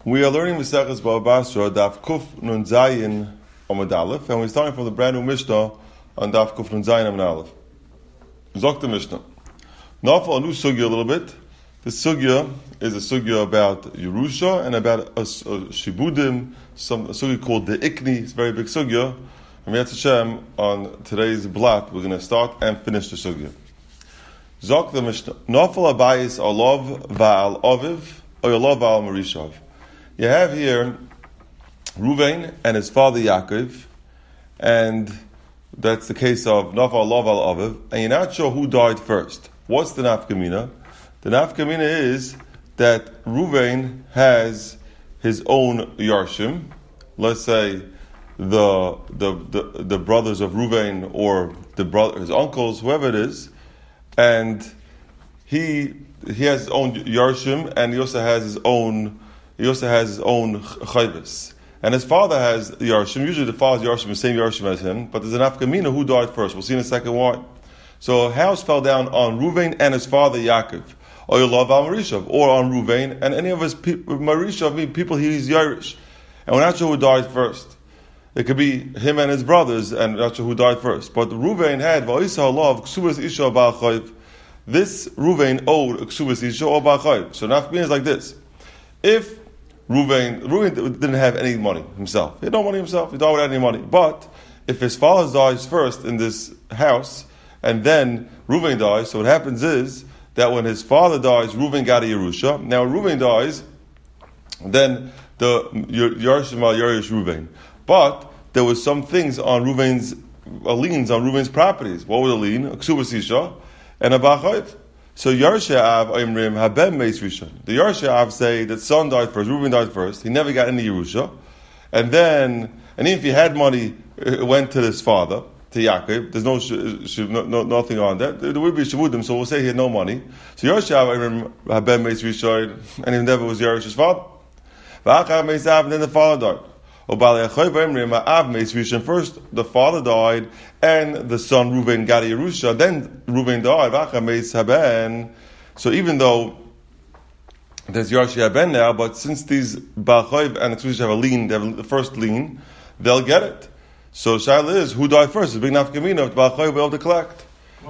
We are learning Maseches Bava Basra, Daf Kuf Nun Zayin Amud Aleph, and we're starting from the brand new Mishnah on Daf Kuf Nun Zayin Amud Aleph. Zok the Mishnah. Now for a new sugya a little bit. This sugya is a sugya about Yerusha and about a Shibudim, a sugya called the Ikni. It's a very big sugya. And Yetz Hashem, on today's blot, we're going to start and finish the sugya. Zok the Mishnah. Nafal Abayis Alav Va'al Aviv, or Alav Va'al Marishav. You have here Ruvain and his father Yaakov, and that's the case of Nafal Alav Al Aviv, and you're not sure who died first. What's the nafkamina? The nafkamina is that Ruvain has his own Yarshim, let's say the brothers of Ruvain or his uncles, whoever it is, and he has his own Yarshim, and he also has his own chayvus. And his father has Yarshim. Usually the father's Yarshim is the same Yarshim as him, but there's an nafkamina who died first. We'll see in a second why. So a house fell down on Ruvain and his father Yaakov, or Yolav al Marishav, or on Ruvain and any of his Marishav, mean people he's Yerush. And we're not sure who died first. It could be him and his brothers, and we're not sure who died first. But Ruvain had Va'isa Halav Ksubas Isha Ba'al Chayv. This Ruvain owed Ksubas Isha or Ba'al Chayv. So nafkamina is like this: if Ruvain didn't have any money himself, he had no money himself, he died without any money. But if his father dies first in this house, and then Ruvain dies, so what happens is that when his father dies, Ruvain got a Yerusha. Now Ruvain dies, then the Yarshim al Yerush Ruvain. But there was some things on Ruvain's liens on Ruvain's properties. What was a lien? A Ksubas Isha and a Ba'al So Yarshav Imrim Habem Meis Rishon. The Yarshav say that son died first, Ruvain died first. He never got any Yerusha, and even if he had money, it went to his father, to Yaakov. There's nothing on that. There would be Shavudim, so we'll say he had no money. So Yarshav Imrim Habem Meis Rishon, and he never was Yerush's father. And then the father died. First, the father died, and the son Ruvain got a Yerusha. Then Ruvain died. So even though there's Yarshi Haben now, but since these Ba'al Chayv and the Ksubas have a lien, they have the first lien, they'll get it. So Shaila is, who died first? The big nafkamina of Ba'al Chayv will be able to collect.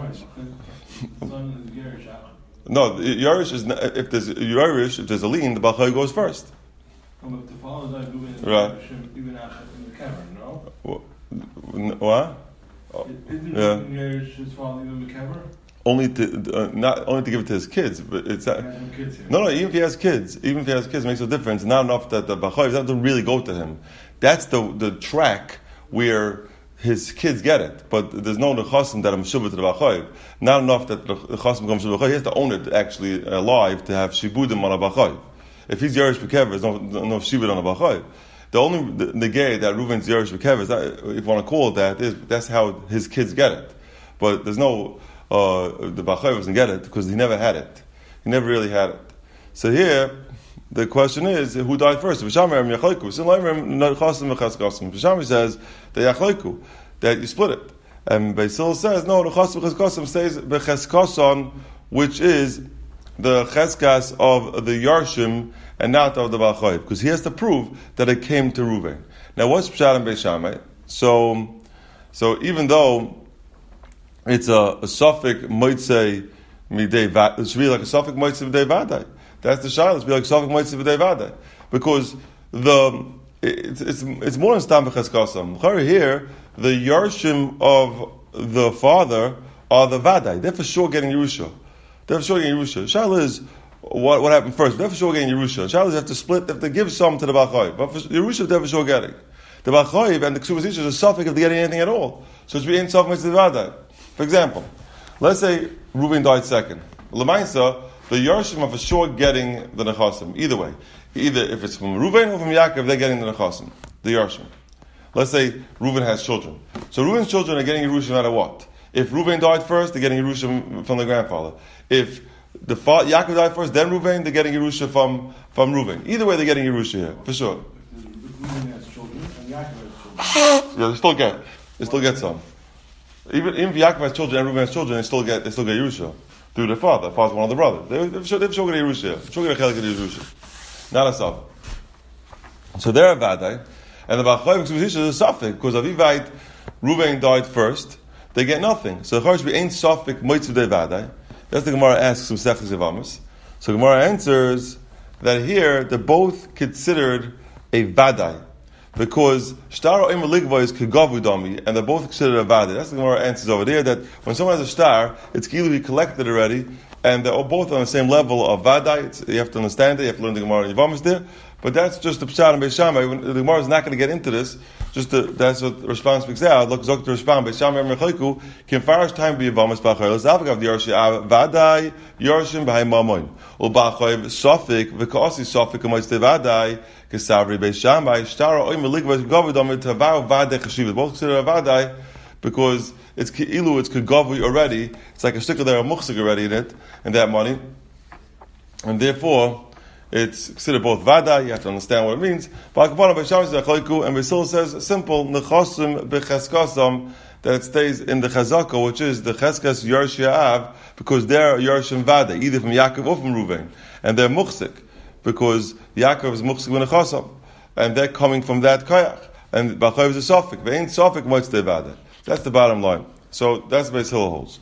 No, Yerush is if there's a lien, the Ba'al Chayv goes first. But the father died right. Even after in the cavern, no? What? Isn't Yerush's father even the cavern? Not only to give it to his kids, but it's that. Kids No. Even if he has kids, it makes a difference. Not enough that the Ba'al doesn't really go to him. That's the track where his kids get it, but there's no nechasim that I'm shuvah to the Ba'al. Not enough that the nechasim comes to the Ba'al. He has to own it actually alive to have shibudim on a Ba'al. If he's Yerush B'kever, there's no shibud on a Ba'al. The only negay that Reuven's Yerush B'kever, if you want to call it that, that's how his kids get it. But there's no, the Ba'al doesn't get it because he never had it. He never really had it. So here, the question is, who died first? B'shamim yachleiku. B'shamim says that yachleiku, that you split it. And Beisil says, no, the chasim b'cheskasim stays b'cheskason, which is the cheskas of the Yarshim and not of the Ba'al Chayv, because he has to prove that it came to Ruvain. Now, what's Pshat and Beis Shammai? So even though it's a suffix moitzei midei vadai, it should be like a suffix moitzei midei vadai. That's the shayla. It should be like a suffix moitzei midei vadai, because it's more than stam b'cheskasam. Here, the Yarshim of the father are the vadai. They're for sure getting Yerusha. They're for sure getting Yerusha. Shaila is what happened first. They're for sure getting Yerusha. Shaila is have to split. They have to give some to the Ba'al Chayv. But for Yerusha, they're for sure getting. The Ba'al Chayv and the Ksubas Isha is a suffix of getting anything at all. So it's being suffix to the Vadai. For example, let's say Ruvain died second. L'maisa, the Yarshim are for sure getting the Nechasim. Either way. Either if it's from Ruvain or from Yaakov, they're getting the Nechasim. The Yarshim. Let's say Ruvain has children. So Ruvain's children are getting Yerusha no matter what. If Ruvain died first, they're getting Yerusha from the grandfather. If Yaakov died first, then Ruvain, they're getting Yerusha from Ruvain. Either way, they're getting Yerusha here, for sure. If Ruvain has children and Yaakov has children. Yeah, they still get some. Even if Yaakov has children and Ruvain has children, they still get Yerusha through their father. The father's one of the brothers. They're sure get Yerusha. Sure get a chelik of Yerusha. Not a sub. So they're a vadai, and the Bachayv is a suffix because Avivite Ruvain died first. They get nothing. So the we ain't suffix moitzu de vadai. That's the Gemara asks Masechtas Yevamos. So Gemara answers that here they're both considered a vadai because star im ligva is kegavu dami, and they're both considered a vadai. That's the Gemara answers over there that when someone has a star, it's clearly collected already, and they're both on the same level of vadai. You have to understand it. You have to learn the Gemara Yevamos there. But that's just the Pshat and Beis Shammai. The Gemara is not going to get into this. That's what the response speaks out. Look, Zok to respond. Beis Shammai Merchaiku can farish time be Yevamos Bachayil. Zavagav the Yarshi Vadai Yarshim B'Hai Mamoin. Ubachayv Sofik V'Kaosi Sofik Amoitz Vadai Kesavri Beis Shammai Shtara Oim Meligva Gavidom Tavau Vadai Chashiv. Both considered a Vadai because it's Keilu, it's Kegavu already. It's like a sticker there, a muchsik already in it, and that money, and therefore it's considered both vada. You have to understand what it means. And Basil says simple nechosim becheskasam, that it stays in the chazaka, which is the cheskas Yarshia because they're Yarshim vada, either from Yaakov or from Ruvain, and they're muchsik because Yaakov is muchsik v'nechasam, and they're coming from that koyach. And Bachayv is a sofik. They ain't sofik much de vada. That's the bottom line. So that's the Beis Hillel holds.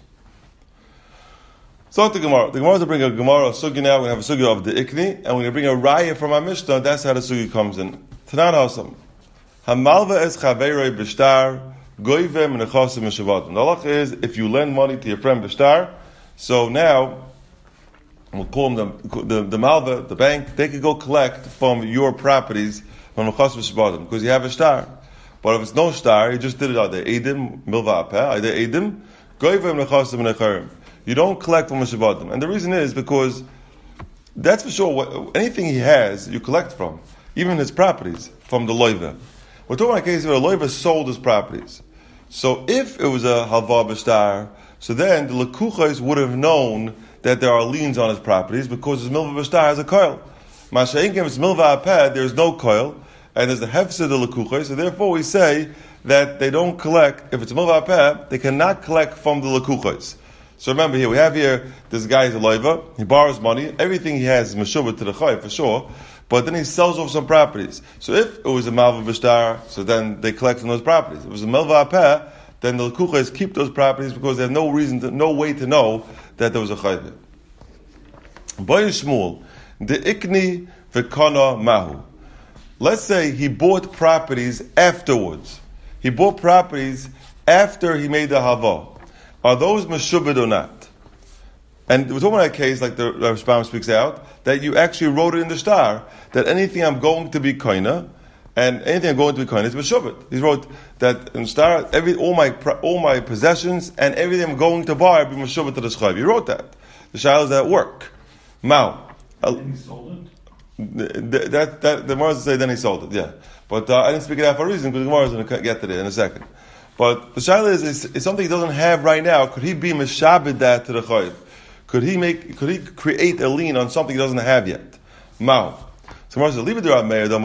So the Gemara. The Gemara is to bring a Gemara, a sugi now. We're going to have a sugi of the Ikni, and we're going to bring a raya from our Mishnah. That's how the sugi comes in. Tanan Hasam. Hamalva es chaveroi b'shtar, goyve menechasim m'shavatim. The halach is, if you lend money to your friend b'shtar, so now, we'll call them the malva, the bank, they could go collect from your properties, from menechasim m'shavatim, because you have a shtar. But if it's no shtar, you just did it out there. Eidim, milva apeh, eidim, goyve menechasim m'necharim. You don't collect from Meshavadim. And the reason is because that's for sure, anything he has, you collect from. Even his properties, from the loiva. We're talking about a case where a loiva sold his properties. So if it was a halva b'shtar, so then the lekuchos would have known that there are liens on his properties because his milva b'shtar has a coil. Masha'inkim, if it's milva apeh, there's no coil, and there's the hefsed the lekuchos, so therefore we say that they don't collect, if it's milva apeh, they cannot collect from the lekuchos. So remember here, we have here, this guy is a loiva, he borrows money, everything he has is meshuvah to the chayiv for sure, but then he sells off some properties. So if it was a malva b'shtar, so then they collect from those properties. If it was a malva apeh, then the lekuchos keep those properties because they have no reason, no way to know that there was a chayiv. Boy Shmuel, the ikni v'kana mahu. Let's say he bought properties afterwards. He bought properties after he made the hava. Are those meshubed or not? And we're talking about a case, like the Rashbam speaks out, that you actually wrote it in the star, that anything I'm going to be koina, and anything I'm going to be koina is meshubed. He wrote that in the star, all my possessions and everything I'm going to buy will be meshubed to the schayv. He wrote that. The shayla is at work. Mao. And he sold it? The Gemara say then he sold it, yeah. But I didn't speak it out for a reason, because the Gemara is going to get to it in a second. But the shayla is something he doesn't have right now. Could he be meshabed that to the chayiv? Could he create a lien on something he doesn't have yet? Mao. So Gemara says, leave it there.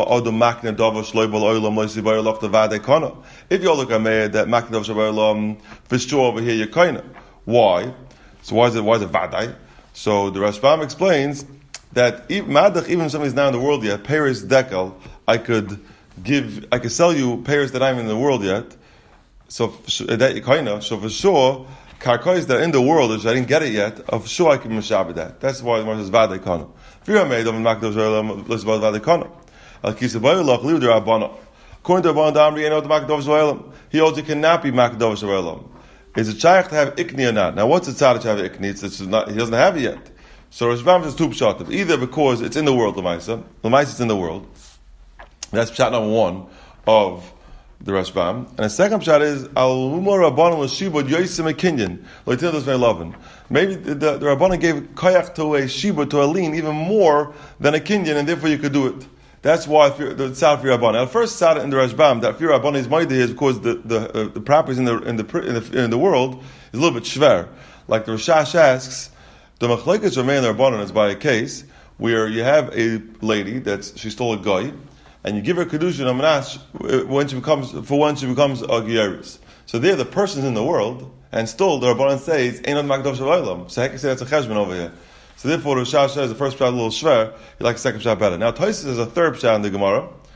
If you look at meir that makna dov shabaylam for sure over here you're koina. Why? So why is it vadai? So the Rashbam explains that even if somebody's not in the world yet, Paris dekel, I could sell you Paris that I'm in the world yet. So that koina. So for sure, karkois that are in the world, which I didn't get it yet, of sure I can mishabed that. That's why the Gemara says vadai koina. If you're made of makna shabaylam, let's about vadai koina. Al kisabayulach liu der abana. According to Rabban Damri, he also cannot be makna shabaylam. Is a shaykh to have ikni or not? Now, what's the tzaddik to have ikni? He doesn't have it yet. So Rashbam says two pshatim. Either because it's in the world, Lamaisa it's in the world. That's pshat number one of the Rashbam. And the second pshat is al umar rabbanon l'shibud yoysim a kinyan. Like this very loving. Maybe the rabbanon gave koyach to a shibud, to a lien, even more than a kinyan, and therefore you could do it. That's why the tzad for Rabbanan. Now, the first tzad in the Rashbam that for Rabbanan is mighty is because the properties in the world is a little bit shver. Like the Rashash asks, the machlekes remain in the Rabbanan is by a case where you have a lady she stole a guy, and you give her kedushin amanash when she becomes a gyaris. So there, the person's in the world, and still the Rabbanan says ain't not makdav shalaylam. So I can say that's a cheshbon over here. So therefore, the Rashash says the first pshat a little shver. He likes the second pshat better. Now, Tosfos has a third pshat in the Gemara,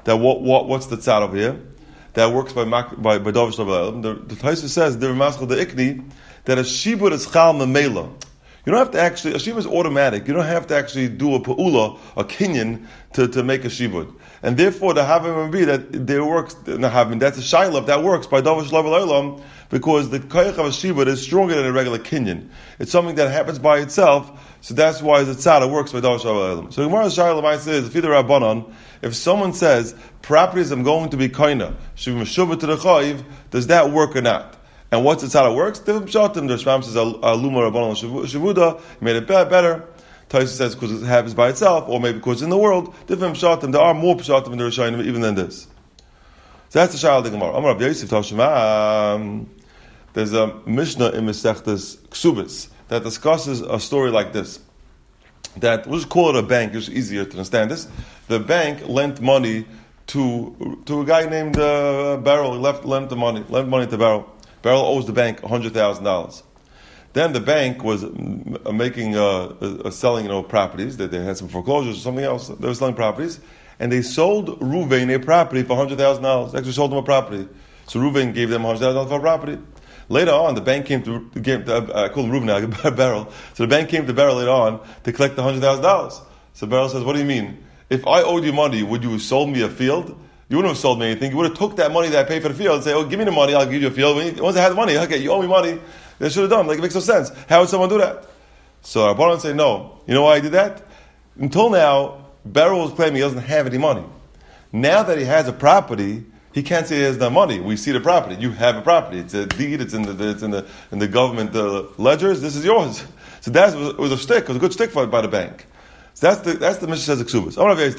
that what's the tzad over here? That works by Dovish Lav. The Taisa says, the Ramaschal the Ikni, that a shibud is chal memela. You don't have to actually, a shibud is automatic. You don't have to actually do a pa'ula, a kinyan, to make a shibud. And therefore, the havim would be that there works, that's a shailab, that works by Dovish Lav, because the koyach of a shibud is stronger than a regular kinyan. It's something that happens by itself, so that's why the tzad works by Dovish Lav. So Gemara's shailab says, if either Rabbanon, if someone says, properties I'm going to be koina, should be meshuvah to the chayiv, does that work or not? And what's the tzad works? Different pshatim. The Rashbam says, aluma rabbanon shavuda, made it better. Taisa says, because it happens by itself, or maybe because in the world, different pshatim. There are more pshatim in the Rishonim even than this. So that's the shayla of the Gemara. Amar Rabbi Yosef Tashema. There's a Mishnah in Masechtas Ksubis that discusses a story like this. That we'll just call it a bank. It's easier to understand this. The bank lent money to a guy named Beryl. He lent money to Beryl. Beryl owes the bank $100,000. Then the bank was making selling properties. That they had some foreclosures or something else. They were selling properties, and they sold Ruvain a property for $100,000. They actually sold him a property. So Ruvain gave them $100,000 for a property. Later on, the bank came to I call him Reuben now, Beryl. So the bank came to Beryl later on to collect the $100,000. So Beryl says, "What do you mean? If I owed you money, would you have sold me a field? You wouldn't have sold me anything. You would have took that money that I paid for the field and say, oh, give me the money, I'll give you a field. Once I had the money, okay, you owe me money. They should have done. Like, it makes no sense. How would someone do that?" So Rabbanan say, no. You know why he did that? Until now, Beryl was claiming he doesn't have any money. Now that he has a property, he can't say he has no money. We see the property. You have a property. It's a deed. It's in the government ledgers. This is yours. So it was a shtick. It was a good shtick by the bank. So that's the Mishnah says Ksubas.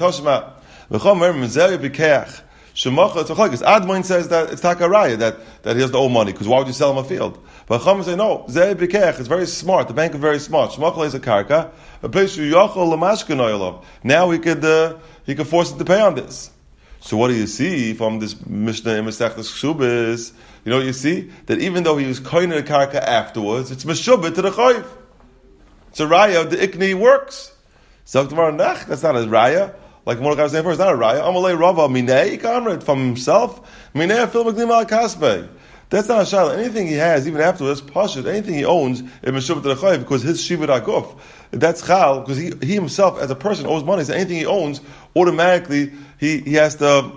Admoin says that it's takaraya that he has to owe money, because why would you sell him a field? But Chacham say no. Zeh b'keach. It's very smart. The bank is very smart. Shemachal is a karka, a place you yachol lamashkenoyelov. Now he could force it to pay on this. So what do you see from this Mishnah in Masechtas Ksubis? You know what you see? That even though he was koine the karka afterwards, it's meshubah to the chayiv. It's a raya. The ikni works. So that's not a raya. Like Mordechai was saying first, not a raya. Amalei Rava minei kamred from himself. Minei fil magdim al kasbei. That's not a shayla. Anything he has, even afterwards, pashut. Anything he owns, it meshubah to the chayiv because his shivud aguf. That's chal because he himself as a person owes money. So anything he owns, automatically he has to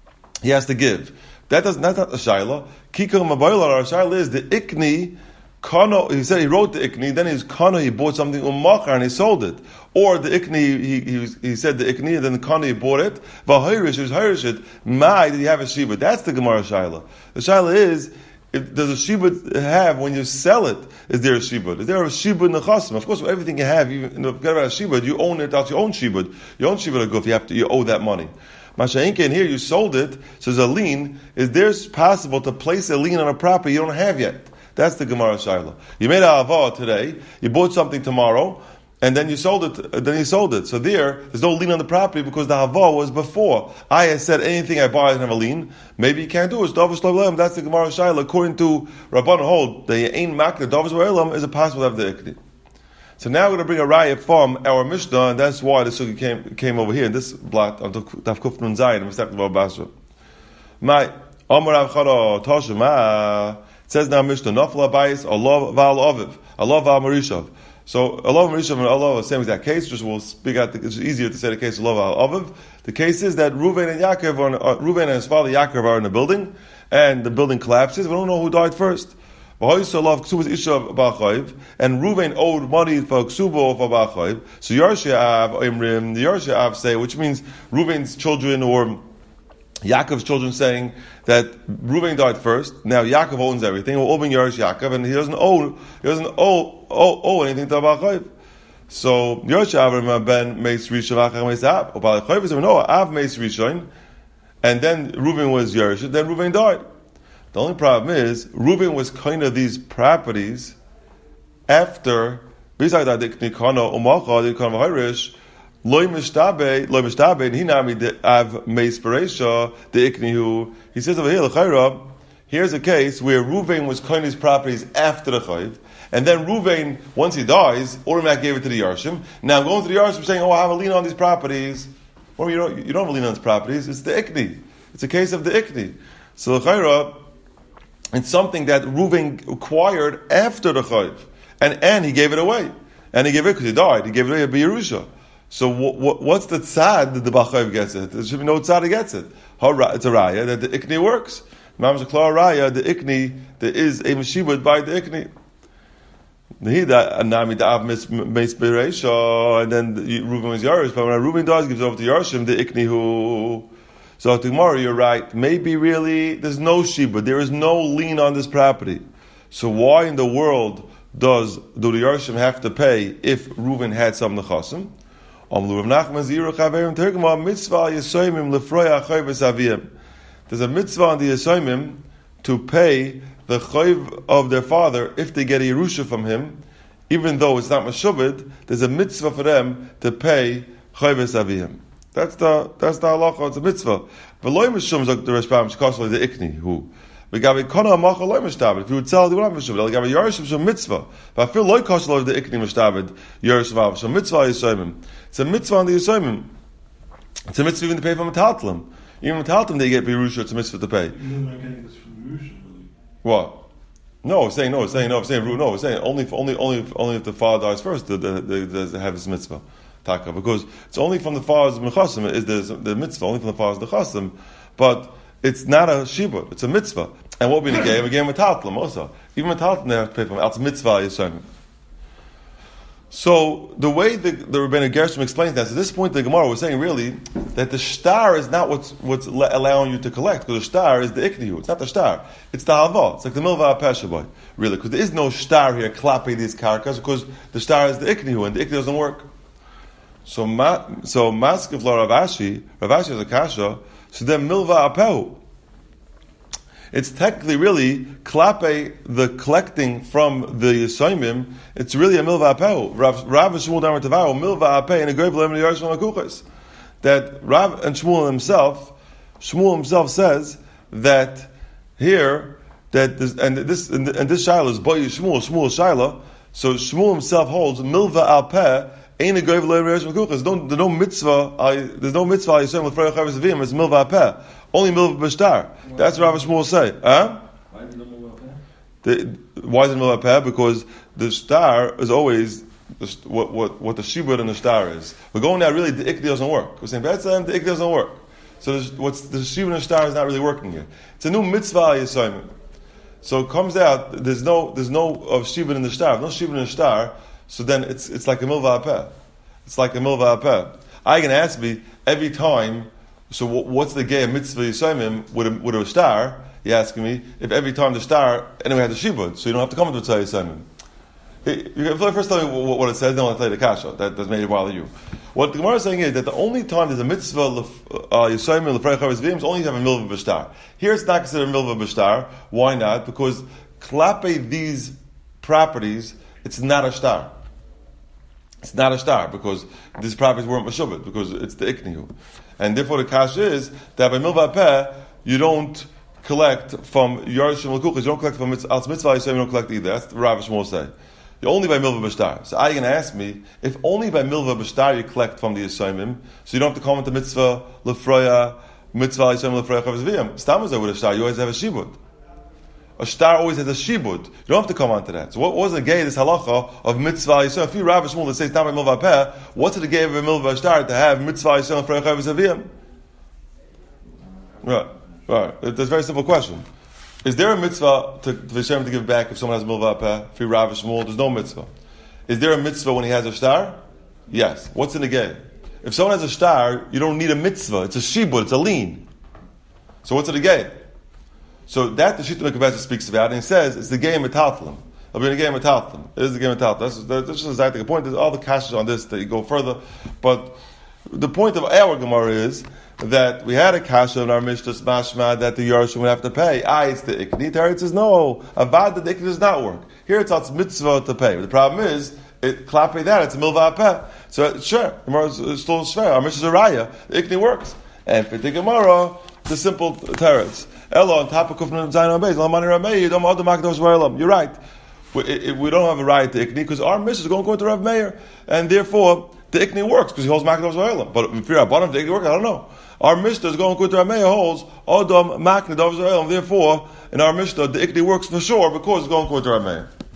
give. That's not a shayla. Kikar mabayla. Our shayla is the ikni. Kano, he said he wrote the ikni, then his kano, he bought something ummachar and he sold it. Or the ikni, he said the ikni, and then the kano, he bought it. V'hayrish, he was hayrish it. Mai, did he have a shibud? That's the Gemara shaila. The shaila is, does a shibud have when you sell it? Is there a shibud? Is there a shibud nechasim? Of course, everything you have, even forget about a shibud, you own it, that's your own shibud. Your own shibud aguf, you owe that money. Masha'inka, and here you sold it, so there's a lien. Is there possible to place a lien on a property you don't have yet? That's the Gemara Shaila. You made a hava today, you bought something tomorrow, and then you sold it. So there's no lien on the property because the hava was before. I said anything I buy I don't have a lien. Maybe you can't do it. That's the Gemara Shaila. According to Rabban Hold, the Ein Makna Davis Elam is it possible to have the ikni. So now we're going to bring a raya from our Mishnah, and that's why the sugi came over here in this blot on Daf Kuf Nun Zayin and Masechet Bava Basra. My Amar Avchara Tashema. It says now Mishnah, Nafla Bayis, Allah Val Aviv, Allah Val Marishav. So Allah Marishav and Allah are the same exact case, just we'll speak out, it's easier to say the case of Allah Val Aviv. The case is that Reuven and Reuven and his father Yaakov are in the building, and the building collapses, we don't know who died first. And Reuven owed money for Ksuba or for Ba'chayiv. So Yarshiav, the Yarshiav say, which means Reuven's children or Yaakov's children saying that Reuven died first. Now Yaakov owns everything. We're all being Yerush Yaakov, and he doesn't owe anything to Ba'chayiv. So Yerush ben Meis Rishon Achar Meis Av. Or Ba'chayiv is no Av Meis Rishon, and then Reuven was Yerush. Then Reuven died. The only problem is Reuven was kind of these properties after besides that Nikano Umacha the Nikano Hayrish. Loy mishtabe, and he nami the av meisperesha the iknihu. He says over here, l'chayra, here's a case where Reuven was kind of his properties after the chayiv, and then Reuven, once he dies, automatically gave it to the Yarshim. Now I'm going to the Yarshim saying, oh, I have a lien on these properties. Or you don't have a lien on his properties. It's the ikni. It's a case of the ikni. So l'chayra, it's something that Reuven acquired after the chayv, and he gave it away, and he gave it because he died. He gave it away at Yerusha. So what's the tzad that the bachayv gets it? There should be no tzad that gets it. It's a raya that the ikni works. Mam's a klar raya. The ikni, there is a meshibud by the ikni. And then Reuven was Yarish, but when Reuven dies, he gives it over to Yarshim, the iknihu. So to Gemara, you're right. Maybe really there's no shibud, there is no lien on this property. So why in the world do the Yarshim have to pay if Reuven had some nechasim? There's a mitzvah on the Yisayimim to pay the chayv of their father if they get a Yerusha from him, even though it's not meshubed. There's a mitzvah for them to pay chayv avihim. That's the halacha. It's a mitzvah. But loy mishum zok the Rashbam shkosel the ikni who. We got a kona amacha loy mishtabed. If you would sell, they would not meshubed. They got a yarishim shom mitzvah. But I feel loy kosel the ikni mishtabed yarishim av shom mitzvah yisayimim. It's a mitzvah on the yisayimim. It's a mitzvah even to pay for metaltalim. Even metaltalim they get Yerusha. It's a mitzvah to pay. You're not getting this from Yerusha. What? No, it's saying only if the father dies first, they have this mitzvah, taka, because it's only from the father's mechasim is the mitzvah, only from the father's nechasim, but it's not a shibud, it's a mitzvah. And what we gave metaltalim also. Even metaltalim they have to pay for it. It's mitzvah yisayim. So the way the Rebbeinu Gershom explains that, so at this point the Gemara was saying really that the shtar is not what's allowing you to collect, because the shtar is the iknihu. It's not the shtar. It's the hava. It's like the milva peshaboy. Really, because there is no shtar here, klape these karkas, because the shtar is the iknihu, and the iknihu doesn't work. So maskiv la Rav Ashi has a kasha, so then milva apehu. It's technically really klape the collecting from the Yisayimim. It's really a milva apeh. Rav and Shmuel Damar Tavaro milva apeh and a great blame in the Yarshim Akuchas. That Rav and Shmuel himself says that here that this Shiloh is boy Shmuel Shiloh. So Shmuel himself holds milva apeh ain't a great blame in the Yarshim Akuchas. There's no mitzvah. There's no mitzvah Yisayim with Freya Chavis Avim. It's milva apeh. Only milva b'shtar. That's what Rav Shmuel say. Huh? Why is it milva apeh? Because the star is always what the shibud and the star is. We're going now. Really, the ikdi doesn't work. We're saying the ikdi doesn't work. So what's the shibud and the star is not really working here. It's a new mitzvah yisayim. So it comes out there's no of shibud in the star. No shibud in the star. So then it's like a milva apeh. It's like a milva apeh. I can ask me every time. So what's the gay mitzvah yisayim with a star? He asking me if every time the star anyway has a shibud, so you don't have to come into mitzvah yisayim. You can first tell me what it says, then I'll tell you the kasha. That's maybe bother you. What the Gemara is saying is that the only time there's a mitzvah yisayim l'frei chavis v'im is only to have a milva b'shtar. Here it's not considered a milva b'shtar. Why not? Because klape these properties, it's not a star. It's not a star because these properties weren't meshubed because it's the iknihu. And therefore the kasha is that by milva apeh, you don't collect from Yarshim L'Kuchas, you don't collect from Mitzvah Yisayim, you don't collect either. That's what Rav Shmuel say. You only by milva b'shtar. So I can ask me, if only by milva b'shtar you collect from the Yisayim, so you don't have to come into Mitzvah L'Froya, Mitzvah Yisayim L'Froya Chavis V'yam. Stamazah with a star, you always have a shibud. A star always has a shibud. You don't have to come onto that. So what was the gay this halacha of mitzvah yisrael? If you Rav Shmuel that says not by milva apeh, what's the gay of a milva star to have mitzvah yisrael for chavis aviyim? Right. It's a very simple question. Is there a mitzvah to Hashem to give back if someone has milva apeh? If you Rav Shmuel, there's no mitzvah. Is there a mitzvah when he has a star? Yes. What's in the gay? If someone has a star, you don't need a mitzvah. It's a shibud. It's a lien. So what's in the gay? So that the Shita Mekabetza speaks about, and he says it's the game of Taltalim. It'll be the game of Taltalim. It is the game of Taltalim. That's just exactly the point. There's all the kashas on this that you go further. But the point of our Gemara is that we had a kasha in our Mishnah Mashma that the Yarshim would have to pay. It's the Ikni. Teretz says no. Avad the Ikni does not work. Here it's mitzvah to pay. But the problem is, klape that, it's a milva apeh. So sure, Gemara is still shver. Our Mishnah is a raya. The Ikni works. And for the Gemara, the simple teretz. Elo on top of Kufnan Zayin Abayz, Lamani Ramei, you don't have the Makdos Varelam. You're right. We don't have a right to Ikni because our mission is going to Rav Meir, and therefore the Ikni works because he holds Makna Dov Zohelim. But if you're bottom, the Ikni works, I don't know. Our Mishnah is going with Rameh holds Odom Makna Dov Zohelim. Therefore, in our Mishnah, the Ikni works for sure because it's going with Rameh.